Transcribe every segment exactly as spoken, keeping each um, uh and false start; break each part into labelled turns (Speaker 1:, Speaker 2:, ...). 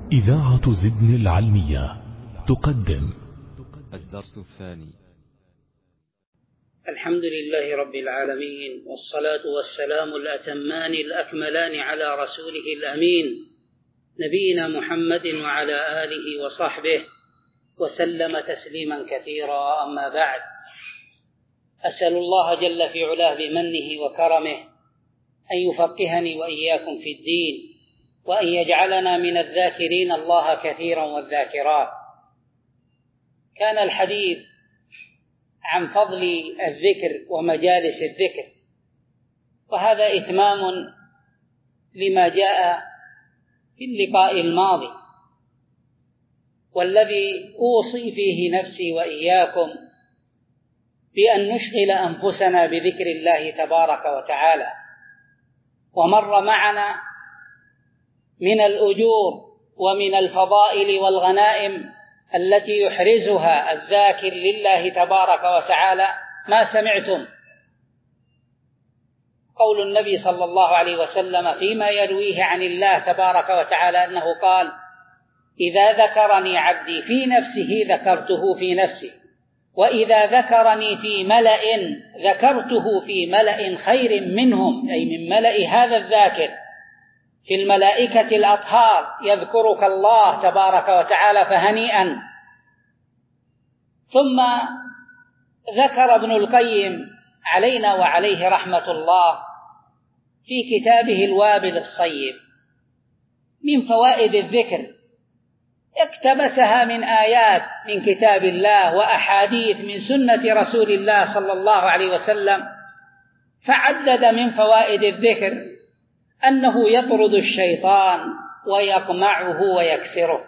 Speaker 1: إذاعة زبن العلمية تقدم
Speaker 2: الدرس الثاني.
Speaker 3: الحمد لله رب العالمين، والصلاة والسلام الأتمان الأكملان على رسوله الأمين نبينا محمد وعلى آله وصحبه وسلم تسليما كثيرا. أما بعد، أسأل الله جل في علاه بمنه وكرمه أن يفقهني وإياكم في الدين، وأن يجعلنا من الذاكرين الله كثيرا والذاكرات. كان الحديث عن فضل الذكر ومجالس الذكر، وهذا إتمام لما جاء في اللقاء الماضي، والذي أوصي فيه نفسي وإياكم بأن نشغل أنفسنا بذكر الله تبارك وتعالى. ومر معنا من الأجور ومن الفضائل والغنائم التي يحرزها الذاكر لله تبارك وتعالى ما سمعتم. قول النبي صلى الله عليه وسلم فيما يرويه عن الله تبارك وتعالى أنه قال: إذا ذكرني عبدي في نفسه ذكرته في نفسي، وإذا ذكرني في ملأ ذكرته في ملأ خير منهم، أي من ملأ هذا الذاكر. في الملائكة الأطهار يذكرك الله تبارك وتعالى، فهنيئا. ثم ذكر ابن القيم علينا وعليه رحمة الله في كتابه الوابل الصيب من فوائد الذكر، اقتبسها من آيات من كتاب الله وأحاديث من سنة رسول الله صلى الله عليه وسلم، فعدد من فوائد الذكر أنه يطرد الشيطان ويقمعه ويكسره،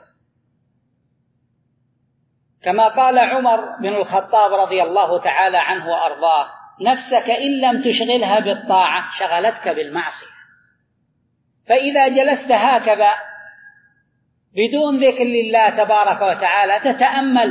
Speaker 3: كما قال عمر بن الخطاب رضي الله تعالى عنه وأرضاه: نفسك إن لم تشغلها بالطاعة شغلتك بالمعصية. فإذا جلست هكذا بدون ذكر لله تبارك وتعالى تتأمل،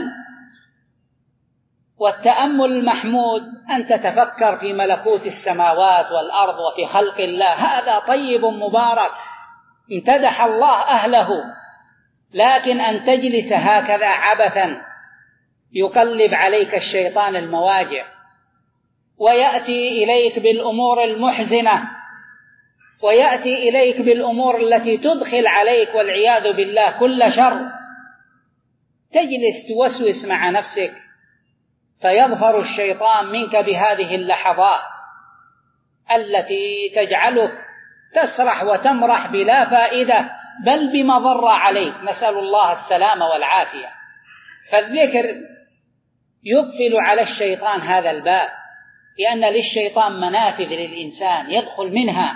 Speaker 3: والتأمل المحمود أن تتفكر في ملكوت السماوات والأرض وفي خلق الله، هذا طيب مبارك امتدح الله أهله. لكن أن تجلس هكذا عبثا يقلب عليك الشيطان المواجع، ويأتي إليك بالأمور المحزنة، ويأتي إليك بالأمور التي تدخل عليك والعياذ بالله كل شر، تجلس توسوس مع نفسك، فيظفر الشيطان منك بهذه اللحظات التي تجعلك تسرح وتمرح بلا فائدة، بل بمضر عليك، نسأل الله السلامة والعافية. فالذكر يقفل على الشيطان هذا الباب، لأن للشيطان منافذ للإنسان يدخل منها.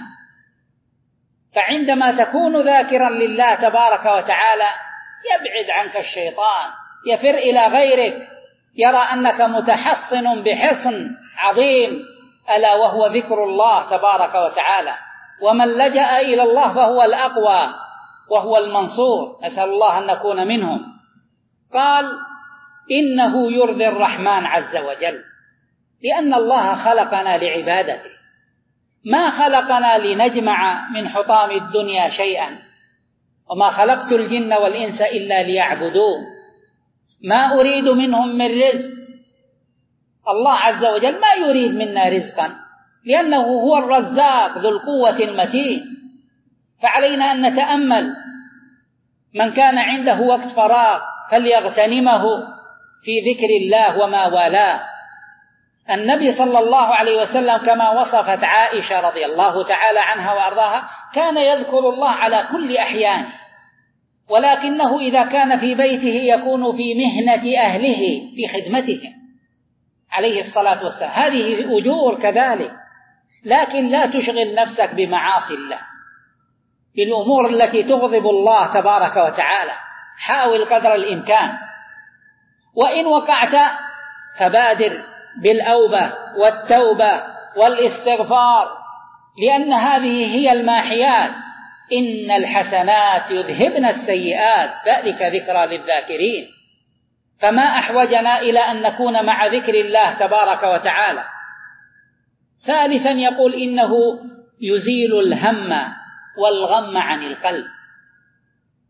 Speaker 3: فعندما تكون ذاكرا لله تبارك وتعالى يبعد عنك الشيطان، يفر إلى غيرك، يرى أنك متحصن بحصن عظيم، ألا وهو ذكر الله تبارك وتعالى. ومن لجأ إلى الله فهو الأقوى وهو المنصور، نسأل الله أن نكون منهم. قال: إنه يرضي الرحمن عز وجل، لأن الله خلقنا لعبادته، ما خلقنا لنجمع من حطام الدنيا شيئا، وما خلقت الجن والإنس إلا ليعبدون، ما أريد منهم من رزق. الله عز وجل ما يريد منا رزقا، لأنه هو الرزاق ذو القوة المتين. فعلينا أن نتأمل، من كان عنده وقت فراغ فليغتنمه في ذكر الله وما والاه. النبي صلى الله عليه وسلم كما وصفت عائشة رضي الله تعالى عنها وأرضاها كان يذكر الله على كل أحيان، ولكنه إذا كان في بيته يكون في مهنة أهله في خدمتهم عليه الصلاة والسلام، هذه أجور كذلك. لكن لا تشغل نفسك بمعاصي الله، بالأمور التي تغضب الله تبارك وتعالى. حاول قدر الإمكان، وإن وقعت فبادر بالأوبة والتوبة والاستغفار، لأن هذه هي الماحيات. إن الحسنات يذهبن السيئات، ذلك ذكرى للذاكرين. فما أحوجنا إلى أن نكون مع ذكر الله تبارك وتعالى. ثالثا يقول: إنه يزيل الهم والغم عن القلب.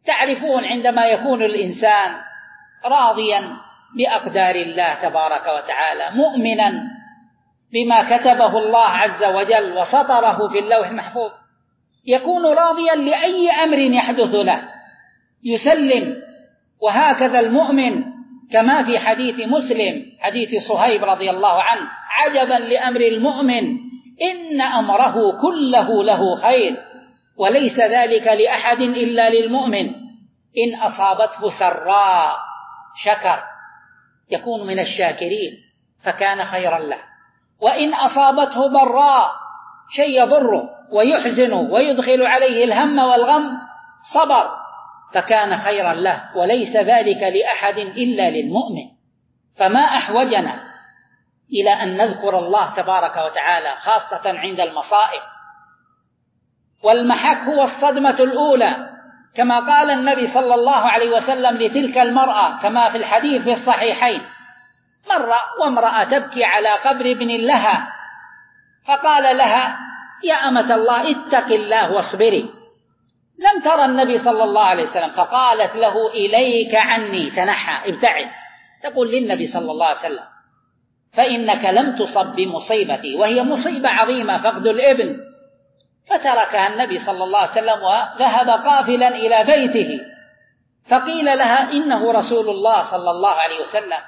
Speaker 3: تعرفون عندما يكون الإنسان راضيا بأقدار الله تبارك وتعالى، مؤمنا بما كتبه الله عز وجل وسطره في اللوح المحفوظ، يكون راضيا لأي أمر يحدث له يسلم. وهكذا المؤمن كما في حديث مسلم حديث صهيب رضي الله عنه: عجبا لأمر المؤمن إن أمره كله له خير وليس ذلك لأحد إلا للمؤمن، إن أصابته سراء شكر يكون من الشاكرين فكان خيرا له، وإن أصابته ضراء شيء يضره ويحزن ويدخل عليه الهم والغم صبر فكان خيرا له، وليس ذلك لأحد إلا للمؤمن. فما أحوجنا إلى أن نذكر الله تبارك وتعالى خاصة عند المصائب. والمحك هو الصدمة الأولى، كما قال النبي صلى الله عليه وسلم لتلك المرأة كما في الحديث في الصحيحين: مرة وامرأة تبكي على قبر ابن لها، فقال لها: يا أمة الله اتق الله واصبري. لم ترى النبي صلى الله عليه وسلم، فقالت له: إليك عني، تنحى ابتعد. تقول للنبي صلى الله عليه وسلم: فإنك لم تصب بمصيبتي، وهي مصيبة عظيمة فقد الابن. فتركها النبي صلى الله عليه وسلم وذهب قافلا إلى بيته، فقيل لها: إنه رسول الله صلى الله عليه وسلم.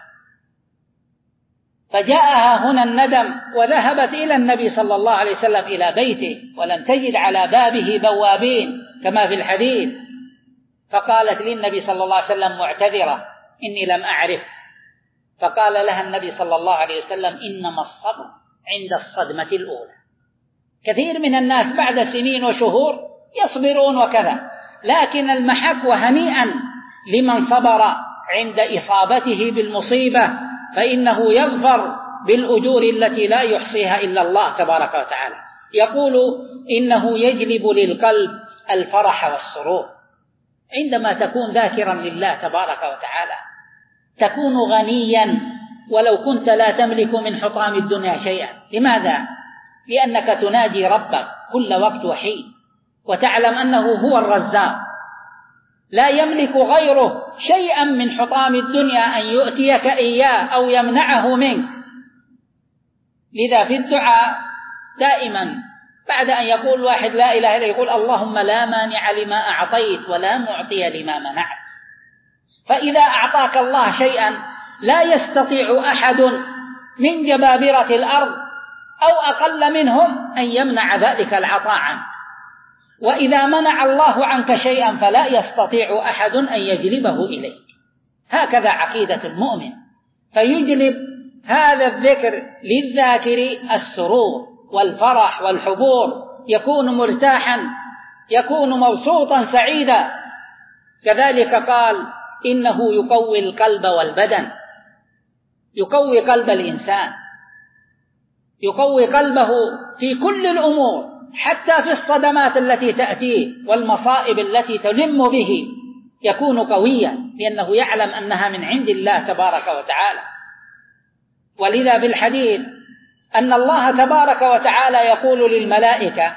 Speaker 3: فجاءها هنا الندم وذهبت إلى النبي صلى الله عليه وسلم إلى بيته، ولم تجد على بابه بوابين كما في الحديث، فقالت للنبي صلى الله عليه وسلم معتذرة: إني لم أعرف. فقال لها النبي صلى الله عليه وسلم: إنما الصبر عند الصدمة الأولى. كثير من الناس بعد سنين وشهور يصبرون وكذا، لكن المحك وهنيئا لمن صبر عند إصابته بالمصيبة، فإنه يظفر بالأجور التي لا يحصيها إلا الله تبارك وتعالى. يقول: إنه يجلب للقلب الفرح والسرور. عندما تكون ذاكرا لله تبارك وتعالى تكون غنيا ولو كنت لا تملك من حطام الدنيا شيئا. لماذا؟ لأنك تناجي ربك كل وقت وحين، وتعلم أنه هو الرزاق، لا يملك غيره شيئا من حطام الدنيا أن يؤتيك إياه أو يمنعه منك. لذا في الدعاء دائما بعد أن يقول واحد لا إله إلا يقول: اللهم لا مانع لما أعطيت ولا معطي لما منعت. فإذا أعطاك الله شيئا لا يستطيع أحد من جبابرة الأرض أو أقل منهم أن يمنع ذلك العطاء عنك، وإذا منع الله عنك شيئا فلا يستطيع أحد أن يجلبه إليك. هكذا عقيدة المؤمن، فيجلب هذا الذكر للذاكر السرور والفرح والحبور، يكون مرتاحا، يكون مبسوطا سعيدا. كذلك قال: إنه يقوي القلب والبدن، يقوي قلب الإنسان، يقوي قلبه في كل الأمور، حتى في الصدمات التي تأتيه والمصائب التي تلم به يكون قويا، لأنه يعلم أنها من عند الله تبارك وتعالى. ولذا بالحديث أن الله تبارك وتعالى يقول للملائكة: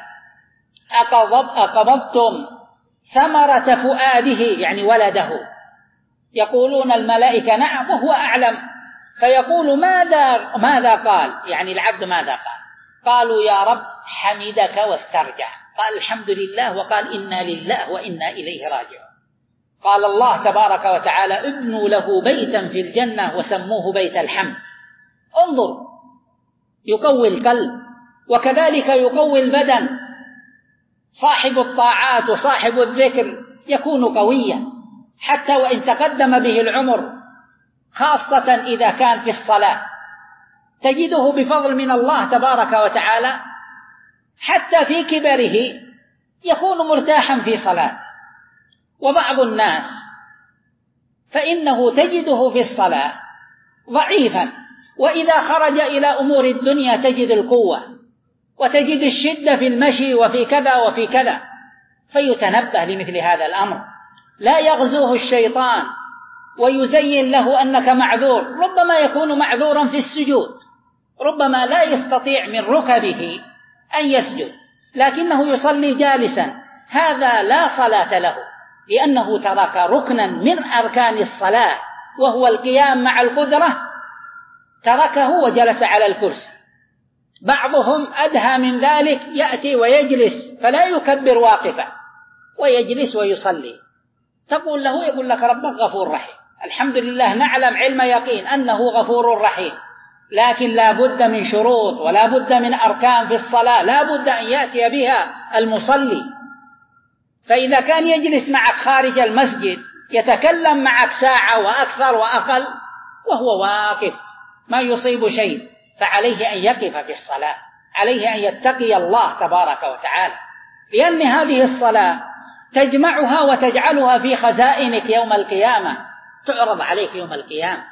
Speaker 3: أقبضتم ثمرة فؤاده، يعني ولده. يقولون الملائكة: نعم، وهو أعلم. فيقول: ماذا ماذا قال؟ يعني العبد ماذا قال؟ قالوا: يا رب حمدك واسترجع. قال: الحمد لله، وقال: إنا لله وإنا إليه راجعون. قال الله تبارك وتعالى: ابنوا له بيتا في الجنة وسموه بيت الحمد. انظر، يقوي القلب، وكذلك يقوي البدن. صاحب الطاعات وصاحب الذكر يكون قويا حتى وإن تقدم به العمر، خاصة إذا كان في الصلاة تجده بفضل من الله تبارك وتعالى حتى في كبره يكون مرتاحا في صلاة. وبعض الناس فإنه تجده في الصلاة ضعيفا، وإذا خرج إلى أمور الدنيا تجد القوة وتجد الشدة في المشي وفي كذا وفي كذا، فيتنبه لمثل هذا الأمر. لا يغزوه الشيطان ويزين له أنك معذور، ربما يكون معذورا في السجود، ربما لا يستطيع من ركبه أن يسجد لكنه يصلي جالسا، هذا لا صلاة له، لأنه ترك ركنا من أركان الصلاة وهو القيام مع القدرة، تركه وجلس على الكرسي. بعضهم أدهى من ذلك، يأتي ويجلس فلا يكبر واقفا ويجلس ويصلي. تقول له، يقول لك ربك غفور رحيم. الحمد لله، نعلم علم يقين أنه غفور رحيم، لكن لا بد من شروط ولا بد من أركان في الصلاة لا بد أن يأتي بها المصلي. فإذا كان يجلس معك خارج المسجد يتكلم معك ساعة وأكثر وأقل وهو واقف ما يصيب شيء، فعليه أن يقف في الصلاة، عليه أن يتقي الله تبارك وتعالى، لأن هذه الصلاة تجمعها وتجعلها في خزائنك يوم القيامة، تعرض عليك يوم القيامة.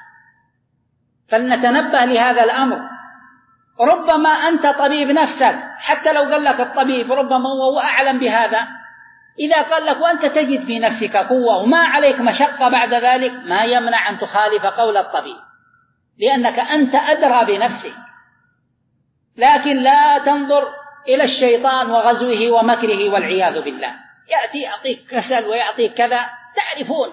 Speaker 3: فلنتنبه لهذا الأمر. ربما أنت طبيب نفسك، حتى لو قال لك الطبيب ربما هو أعلم بهذا، إذا قال لك وأنت تجد في نفسك قوة وما عليك مشقة بعد ذلك، ما يمنع أن تخالف قول الطبيب، لأنك أنت أدرى بنفسك. لكن لا تنظر إلى الشيطان وغزوه ومكره والعياذ بالله، يأتي يعطيك كسل ويعطيك كذا، تعرفون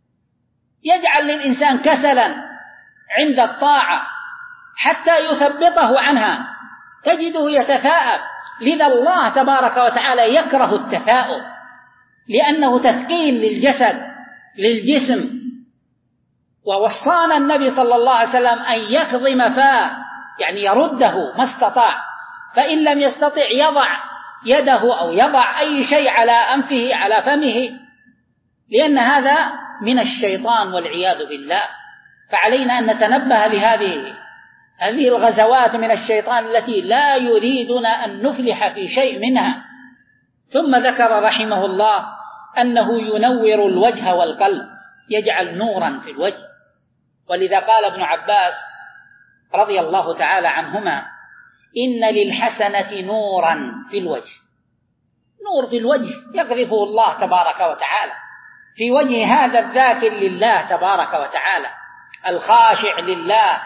Speaker 3: يجعل للإنسان كسلا عند الطاعة حتى يثبطه عنها، تجده يتثاءب. لذا الله تبارك وتعالى يكره التثاؤب، لأنه تثقيل للجسد للجسم. ووصانا النبي صلى الله عليه وسلم أن يكظم فاه، يعني يرده ما استطاع، فإن لم يستطع يضع يده أو يضع أي شيء على أنفه على فمه، لأن هذا من الشيطان والعياذ بالله. فعلينا أن نتنبه لهذه هذه الغزوات من الشيطان التي لا يريدنا أن نفلح في شيء منها. ثم ذكر رحمه الله أنه ينور الوجه والقلب، يجعل نورا في الوجه. ولذا قال ابن عباس رضي الله تعالى عنهما: إن للحسنة نورا في الوجه. نور في الوجه يقذفه الله تبارك وتعالى في وجه هذا الذاكر لله تبارك وتعالى الخاشع لله،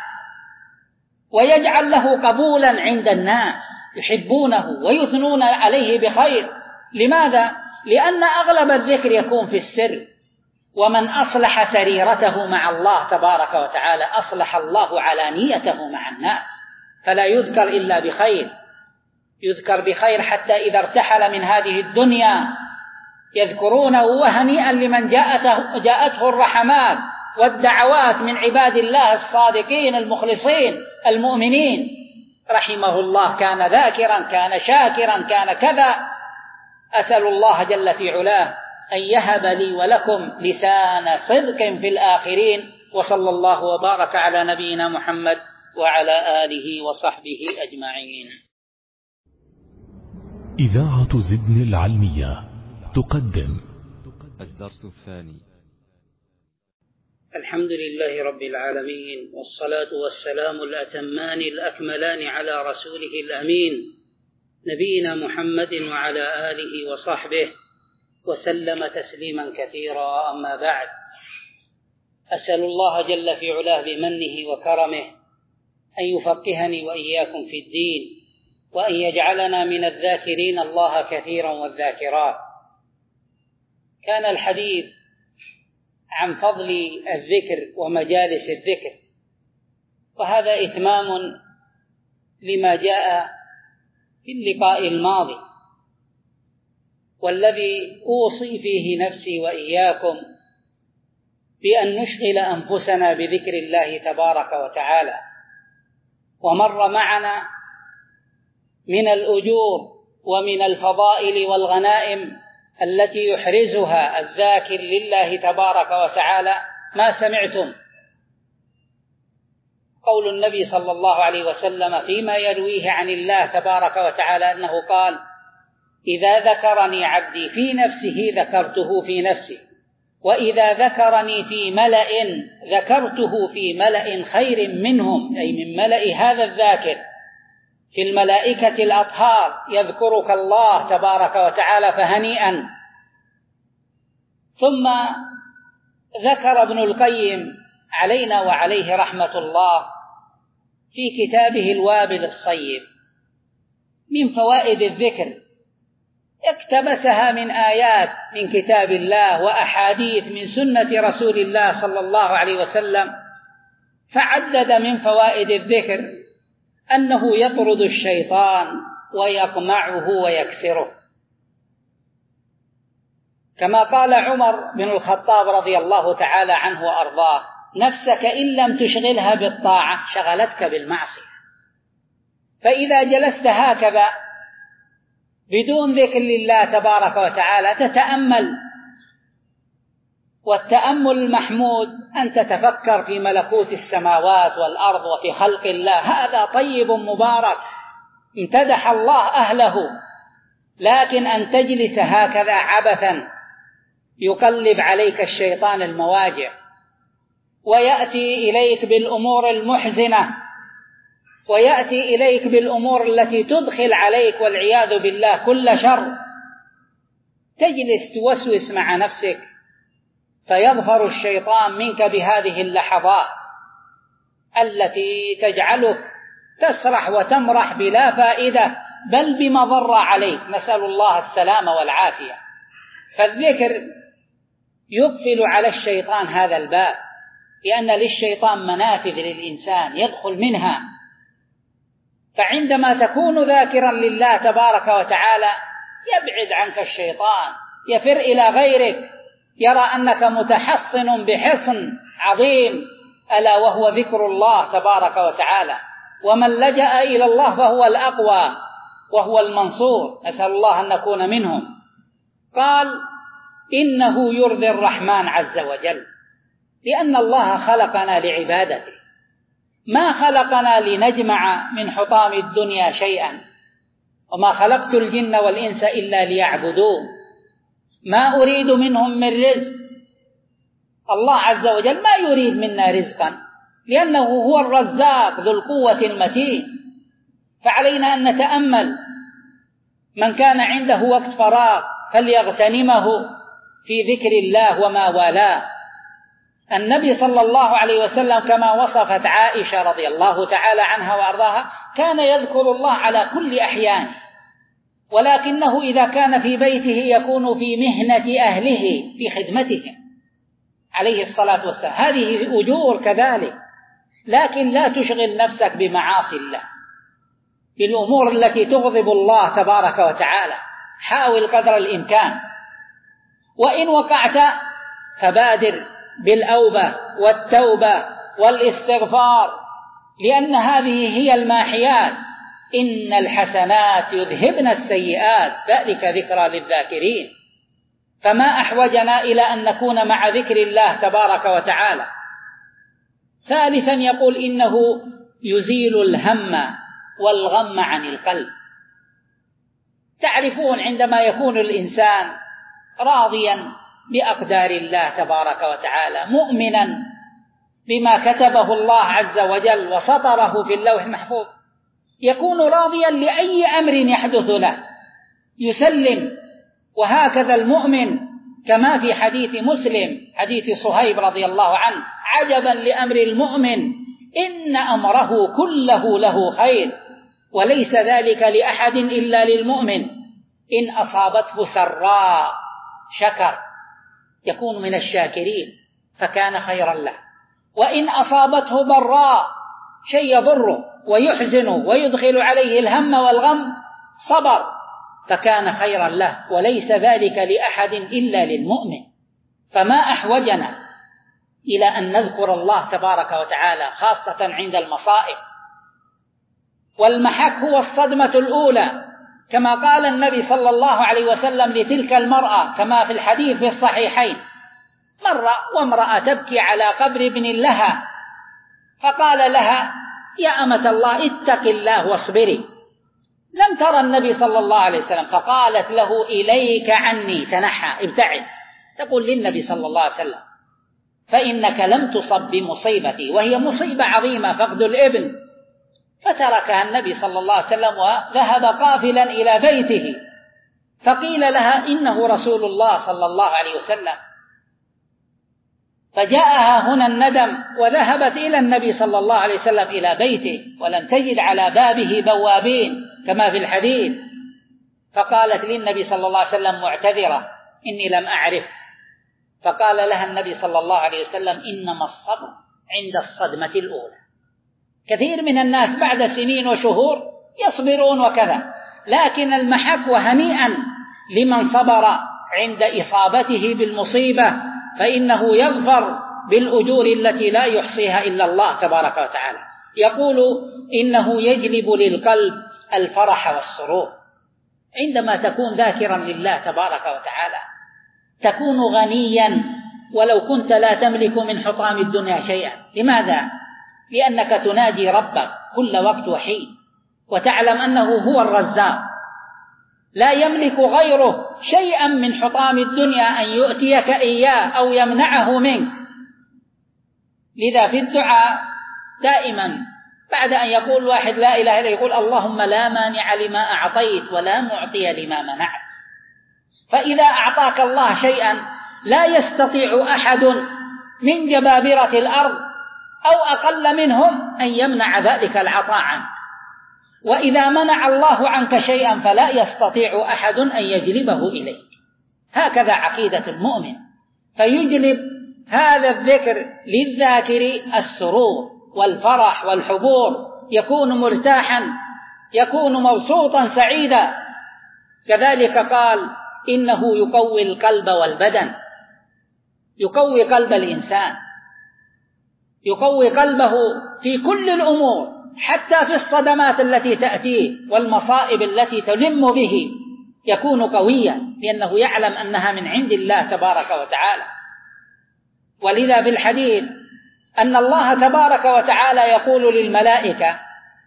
Speaker 3: ويجعل له قبولا عند الناس، يحبونه ويثنون عليه بخير. لماذا؟ لأن أغلب الذكر يكون في السر، ومن أصلح سريرته مع الله تبارك وتعالى أصلح الله علانيته مع الناس، فلا يذكر إلا بخير، يذكر بخير حتى إذا ارتحل من هذه الدنيا يذكرونه، وهنيئا لمن جاءته, جاءته الرحمات والدعوات من عباد الله الصادقين المخلصين المؤمنين. رحمه الله كان ذاكرا، كان شاكرا، كان كذا. أسأل الله جل في علاه أن يهب لي ولكم لسان صدق في الآخرين. وصلى الله وبارك على نبينا محمد وعلى آله وصحبه أجمعين.
Speaker 1: إذاعة زبن العلمية تقدم
Speaker 2: الدرس الثاني.
Speaker 3: الحمد لله رب العالمين، والصلاة والسلام الأتمان الأكملان على رسوله الأمين نبينا محمد وعلى آله وصحبه وسلم تسليما كثيرا. أما بعد، أسأل الله جل في علاه بمنه وكرمه أن يفقهني وإياكم في الدين، وأن يجعلنا من الذاكرين الله كثيرا والذاكرات. كان الحديث عن فضل الذكر ومجالس الذكر، وهذا إتمام لما جاء في اللقاء الماضي، والذي أوصي فيه نفسي وإياكم بأن نشغل أنفسنا بذكر الله تبارك وتعالى. ومر معنا من الأجور ومن الفضائل والغنائم التي يحرزها الذاكر لله تبارك وتعالى ما سمعتم. قول النبي صلى الله عليه وسلم فيما يرويه عن الله تبارك وتعالى أنه قال: إذا ذكرني عبدي في نفسه ذكرته في نفسي، وإذا ذكرني في ملأ ذكرته في ملأ خير منهم، أي من ملأ هذا الذاكر. في الملائكة الأطهار يذكرك الله تبارك وتعالى، فهنيئا. ثم ذكر ابن القيم علينا وعليه رحمة الله في كتابه الوابل الصيب من فوائد الذكر اقتبسها من آيات من كتاب الله وأحاديث من سنة رسول الله صلى الله عليه وسلم، فعدد من فوائد الذكر أنه يطرد الشيطان ويقمعه ويكسره، كما قال عمر بن الخطاب رضي الله تعالى عنه وأرضاه: نفسك إن لم تشغلها بالطاعة شغلتك بالمعصية. فإذا جلست هكذا بدون ذكر لله تبارك وتعالى تتأمل، والتأمل المحمود أن تتفكر في ملكوت السماوات والأرض وفي خلق الله، هذا طيب مبارك امتدح الله أهله. لكن أن تجلس هكذا عبثا يقلب عليك الشيطان المواجع ويأتي إليك بالأمور المحزنة، ويأتي إليك بالأمور التي تدخل عليك والعياذ بالله كل شر، تجلس توسوس مع نفسك، فيظهر الشيطان منك بهذه اللحظات التي تجعلك تسرح وتمرح بلا فائدة بل بمضرة عليك، نسأل الله السلامة والعافية. فالذكر يقفل على الشيطان هذا الباب، لأن للشيطان منافذ للإنسان يدخل منها، فعندما تكون ذاكرا لله تبارك وتعالى يبعد عنك الشيطان، يفر إلى غيرك، يرى أنك متحصن بحصن عظيم ألا وهو ذكر الله تبارك وتعالى. ومن لجأ إلى الله فهو الأقوى وهو المنصور، نسأل الله أن نكون منهم. قال: إنه يرضي الرحمن عز وجل، لأن الله خلقنا لعبادته، ما خلقنا لنجمع من حطام الدنيا شيئا، وما خلقت الجن والإنس إلا ليعبدون، ما أريد منهم من رزق. الله عز وجل ما يريد منا رزقا، لأنه هو الرزاق ذو القوة المتين. فعلينا أن نتأمل، من كان عنده وقت فراغ فليغتنمه في ذكر الله وما والاه. النبي صلى الله عليه وسلم كما وصفت عائشة رضي الله تعالى عنها وأرضاها كان يذكر الله على كل أحيان، ولكنه إذا كان في بيته يكون في مهنة أهله في خدمتهم عليه الصلاة والسلام، هذه أجور كذلك. لكن لا تشغل نفسك بمعاصي الله، بالأمور التي تغضب الله تبارك وتعالى، حاول قدر الإمكان. وإن وقعت فبادر بالأوبة والتوبة والاستغفار، لأن هذه هي الماحيات، إن الحسنات يذهبن السيئات ذلك ذكرى للذاكرين. فما أحوجنا إلى أن نكون مع ذكر الله تبارك وتعالى. ثالثا يقول: إنه يزيل الهم والغم عن القلب. تعرفون عندما يكون الإنسان راضيا بأقدار الله تبارك وتعالى، مؤمنا بما كتبه الله عز وجل وسطره في اللوح المحفوظ، يكون راضيا لأي أمر يحدث له، يسلم. وهكذا المؤمن، كما في حديث مسلم حديث صهيب رضي الله عنه: عجبا لأمر المؤمن إن أمره كله له خير، وليس ذلك لأحد إلا للمؤمن، إن أصابته سراء شكر يكون من الشاكرين فكان خيرا له، وإن أصابته ضراء شيء يضره ويحزن ويدخل عليه الهم والغم صبر فكان خيرا له، وليس ذلك لأحد إلا للمؤمن. فما أحوجنا إلى أن نذكر الله تبارك وتعالى خاصة عند المصائب. والمحك هو الصدمة الأولى، كما قال النبي صلى الله عليه وسلم لتلك المرأة كما في الحديث في الصحيحين: مرة وامرأة تبكي على قبر ابن لها، فقال لها: يا أمة الله اتق الله واصبري. لم ترى النبي صلى الله عليه وسلم، فقالت له: إليك عني، تنحى ابتعد. تقول للنبي صلى الله عليه وسلم: فإنك لم تصب بمصيبتي، وهي مصيبة عظيمة فقد الابن. فتركها النبي صلى الله عليه وسلم وذهب قافلا إلى بيته، فقيل لها: إنه رسول الله صلى الله عليه وسلم. فجاءها هنا الندم وذهبت إلى النبي صلى الله عليه وسلم إلى بيته، ولم تجد على بابه بوابين كما في الحديث، فقالت للنبي صلى الله عليه وسلم معتذرة: إني لم أعرف. فقال لها النبي صلى الله عليه وسلم: إنما الصبر عند الصدمة الأولى. كثير من الناس بعد سنين وشهور يصبرون وكذا، لكن المحك وهنيئا لمن صبر عند إصابته بالمصيبة، فإنه يظفر بالأجور التي لا يحصيها إلا الله تبارك وتعالى. يقول: إنه يجلب للقلب الفرح والسرور. عندما تكون ذاكرا لله تبارك وتعالى تكون غنيا ولو كنت لا تملك من حطام الدنيا شيئا. لماذا؟ لأنك تناجي ربك كل وقت وحين، وتعلم أنه هو الرزاق، لا يملك غيره شيئا من حطام الدنيا أن يؤتيك إياه أو يمنعه منك. لذا في الدعاء دائما بعد أن يقول واحد لا إله إلا يقول: اللهم لا مانع لما أعطيت ولا معطي لما منعت. فإذا أعطاك الله شيئا لا يستطيع أحد من جبابرة الأرض أو أقل منهم أن يمنع ذلك العطاء عنك، وإذا منع الله عنك شيئا فلا يستطيع أحد أن يجلبه إليك. هكذا عقيدة المؤمن، فيجلب هذا الذكر للذاكر السرور والفرح والحبور، يكون مرتاحا، يكون مبسوطا سعيدا. كذلك قال: إنه يقوي القلب والبدن، يقوي قلب الإنسان، يقوي قلبه في كل الأمور، حتى في الصدمات التي تأتيه والمصائب التي تلم به يكون قويا، لأنه يعلم أنها من عند الله تبارك وتعالى. ولذا بالحديث أن الله تبارك وتعالى يقول للملائكة: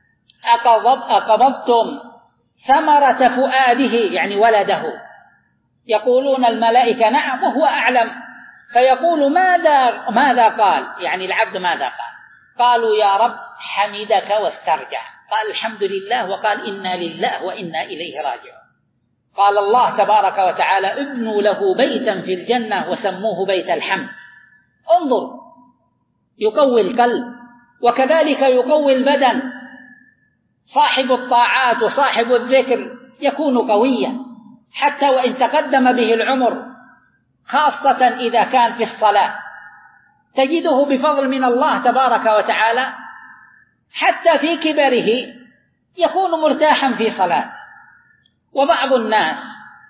Speaker 3: أقبضتم ثمرة فؤاده، يعني ولده. يقولون الملائكة: نعم، وهو أعلم. فيقول: ماذا ماذا قال؟ يعني العبد ماذا قال؟ قالوا: يا رب حمدك واسترجع. قال: الحمد لله، وقال: إنا لله وإنا إليه راجعون. قال الله تبارك وتعالى: ابنوا له بيتا في الجنة وسموه بيت الحمد. انظر، يقوي القلب، وكذلك يقوي البدن. صاحب الطاعات وصاحب الذكر يكون قويا حتى وإن تقدم به العمر، خاصة إذا كان في الصلاة تجده بفضل من الله تبارك وتعالى حتى في كبره يكون مرتاحا في صلاة. وبعض الناس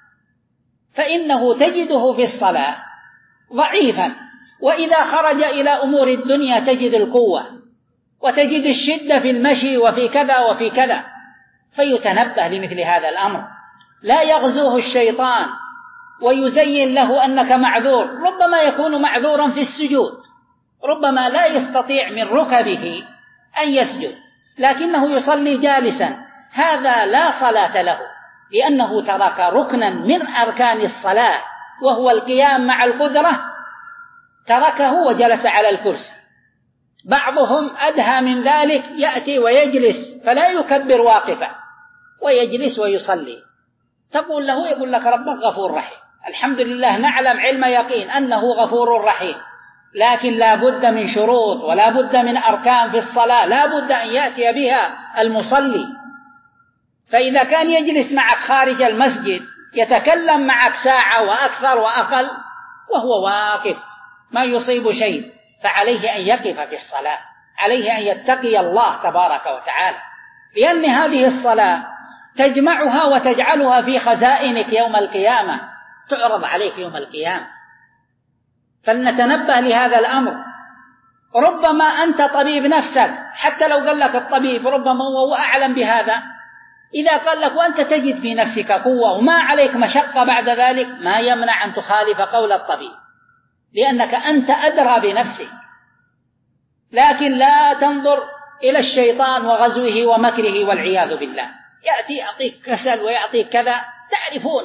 Speaker 3: فإنه تجده في الصلاة ضعيفا، وإذا خرج إلى أمور الدنيا تجد القوة وتجد الشدة في المشي وفي كذا وفي كذا، فيتنبه لمثل هذا الأمر. لا يغزوه الشيطان ويزين له أنك معذور. ربما يكون معذورا في السجود، ربما لا يستطيع من ركبه أن يسجد، لكنه يصلي جالسا، هذا لا صلاة له، لأنه ترك ركنا من أركان الصلاة وهو القيام مع القدرة، تركه وجلس على الكرسي. بعضهم أدهى من ذلك، يأتي ويجلس فلا يكبر واقفا، ويجلس ويصلي. تقول له، يقول لك: ربك غفور رحيم. الحمد لله، نعلم علم يقين أنه غفور رحيم، لكن لا بد من شروط ولا بد من أركان في الصلاة لا بد أن يأتي بها المصلي. فإذا كان يجلس معك خارج المسجد يتكلم معك ساعة وأكثر وأقل وهو واقف ما يصيب شيء، فعليه أن يقف في الصلاة، عليه أن يتقي الله تبارك وتعالى، لأن هذه الصلاة تجمعها وتجعلها في خزائنك يوم القيامة، تعرض عليك يوم القيامة. فلنتنبه لهذا الأمر. ربما أنت طبيب نفسك، حتى لو قال لك الطبيب ربما هو أعلم بهذا، إذا قال لك وأنت تجد في نفسك قوة وما عليك مشقة بعد ذلك، ما يمنع أن تخالف قول الطبيب، لأنك أنت أدرى بنفسك. لكن لا تنظر إلى الشيطان وغزوه ومكره والعياذ بالله. يأتي يعطيك كسل ويعطيك كذا، تعرفون،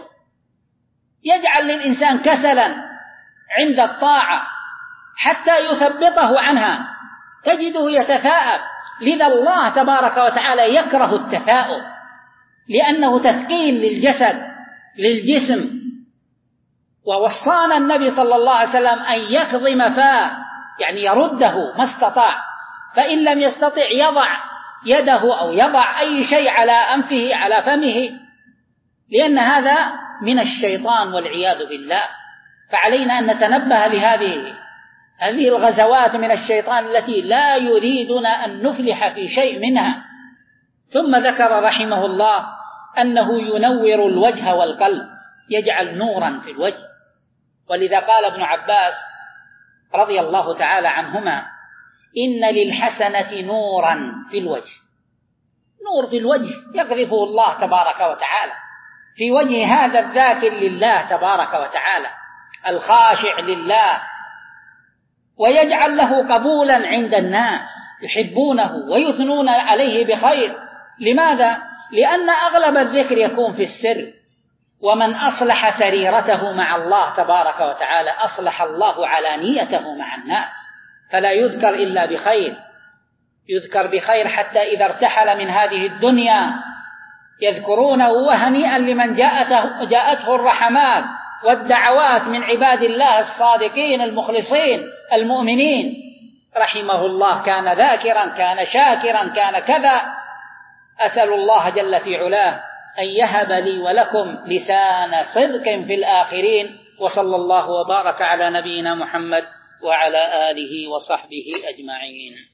Speaker 3: يجعل للإنسان كسلا عند الطاعة حتى يثبطه عنها، تجده يتثاءب. لذا الله تبارك وتعالى يكره التثاؤب، لأنه تثقيل للجسد للجسم. ووصانا النبي صلى الله عليه وسلم أن يكظم فاه، يعني يرده ما استطاع، فإن لم يستطع يضع يده أو يضع أي شيء على أنفه على فمه لأن هذا من الشيطان والعياذ بالله. فعلينا أن نتنبه لهذه هذه الغزوات من الشيطان التي لا يريدنا أن نفلح في شيء منها. ثم ذكر رحمه الله أنه ينور الوجه والقلب، يجعل نورا في الوجه. ولذا قال ابن عباس رضي الله تعالى عنهما: إن للحسنة نورا في الوجه. نور في الوجه يقذفه الله تبارك وتعالى في وجه هذا الذاكر لله تبارك وتعالى الخاشع لله، ويجعل له قبولا عند الناس، يحبونه ويثنون عليه بخير. لماذا؟ لأن أغلب الذكر يكون في السر، ومن أصلح سريرته مع الله تبارك وتعالى أصلح الله علانيته مع الناس، فلا يذكر إلا بخير، يذكر بخير حتى إذا ارتحل من هذه الدنيا يذكرونه، وهنيئا لمن جاءته, جاءته الرحمات والدعوات من عباد الله الصادقين المخلصين المؤمنين. رحمه الله كان ذاكرا، كان شاكرا، كان كذا. أسأل الله جل في علاه أن يهب لي ولكم لسان صدق في الآخرين. وصلى الله وبارك على نبينا محمد وعلى آله وصحبه أجمعين.